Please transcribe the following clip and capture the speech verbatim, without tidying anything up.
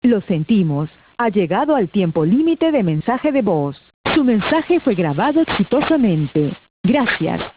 Lo sentimos. Ha llegado al tiempo límite de mensaje de voz. Su mensaje fue grabado exitosamente. Gracias.